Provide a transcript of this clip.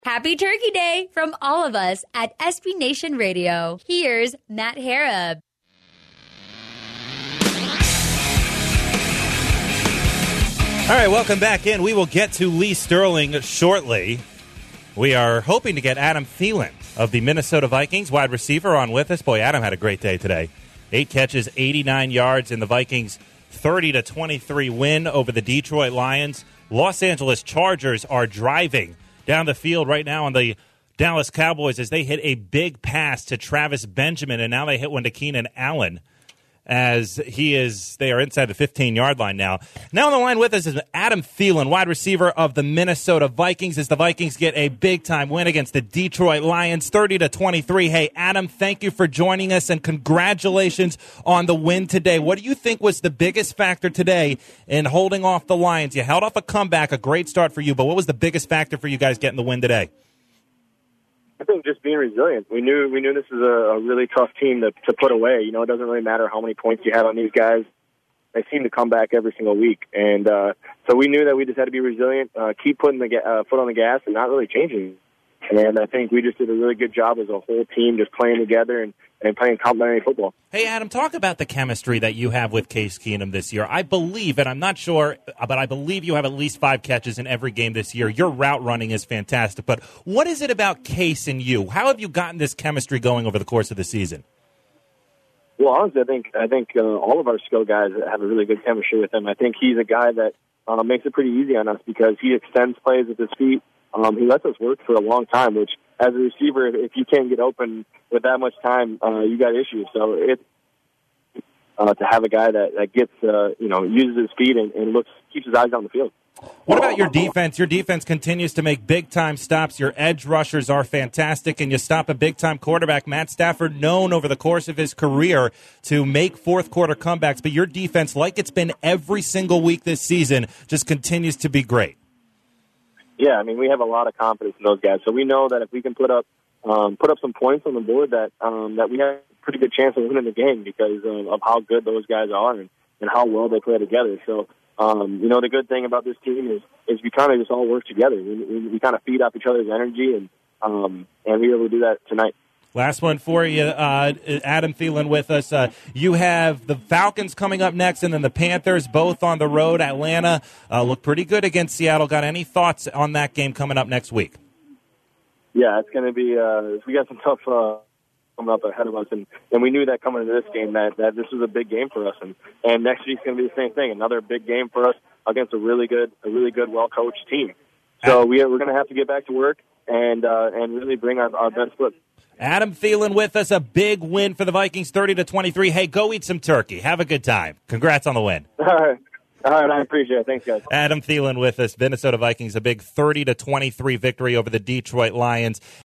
Happy Turkey Day from all of us at SB Nation Radio. Here's Matt Harab. All right, welcome back in. We will get to Lee Sterling shortly. We are hoping to get Adam Thielen of the Minnesota Vikings, wide receiver, on with us. Boy, Adam had a great day today. 8 catches, 89 yards in the Vikings' 30-23 win over the Detroit Lions. Los Angeles Chargers are driving down the field right now on the Dallas Cowboys as they hit a big pass to Travis Benjamin, and now they hit one to Keenan Allen as they are inside the 15-yard line now. Now on the line with us is Adam Thielen, wide receiver of the Minnesota Vikings, as the Vikings get a big-time win against the Detroit Lions, 30-23. Hey, Adam, thank you for joining us, and congratulations on the win today. What do you think was the biggest factor today in holding off the Lions? You held off a comeback, a great start for you, but what was the biggest factor for you guys getting the win today? I think just being resilient. We knew this is a really tough team to put away. You know, it doesn't really matter how many points you have on these guys. They seem to come back every single week. And so we knew that we just had to be resilient, keep putting the foot on the gas and not really changing. And I think we just did a really good job as a whole team just playing together and playing complementary football. Hey, Adam, talk about the chemistry that you have with Case Keenum this year. I believe, and I'm not sure, but I believe you have at least 5 catches in every game this year. Your route running is fantastic. But what is it about Case and you? How have you gotten this chemistry going over the course of the season? Well, honestly, I think all of our skill guys have a really good chemistry with him. I think he's a guy that makes it pretty easy on us because he extends plays with his feet. He lets us work for a long time, which as a receiver, if you can't get open with that much time, you got issues. So it's to have a guy that gets, uses his feet and keeps his eyes on the field. What about your defense? Your defense continues to make big-time stops. Your edge rushers are fantastic, and you stop a big-time quarterback, Matt Stafford, known over the course of his career to make fourth-quarter comebacks. But your defense, like it's been every single week this season, just continues to be great. Yeah, I mean, we have a lot of confidence in those guys. So we know that if we can put up some points on the board, that we have a pretty good chance of winning the game because of how good those guys are and how well they play together. So, the good thing about this team is we kind of just all work together. We kind of feed off each other's energy, and we were able to do that tonight. Last one for you, Adam Thielen with us. You have the Falcons coming up next and then the Panthers, both on the road. Atlanta look pretty good against Seattle. Got any thoughts on that game coming up next week? Yeah, it's going to be we got some tough coming up ahead of us, and we knew that coming into this game that this was a big game for us, and next week's going to be the same thing, another big game for us against a really good, well-coached team. So we're going to have to get back to work and really bring our best foot. Adam Thielen with us, a big win for the Vikings, 30-23. Hey, go eat some turkey. Have a good time. Congrats on the win. All right, I appreciate it. Thanks, guys. Adam Thielen with us, Minnesota Vikings, a big 30-23 victory over the Detroit Lions.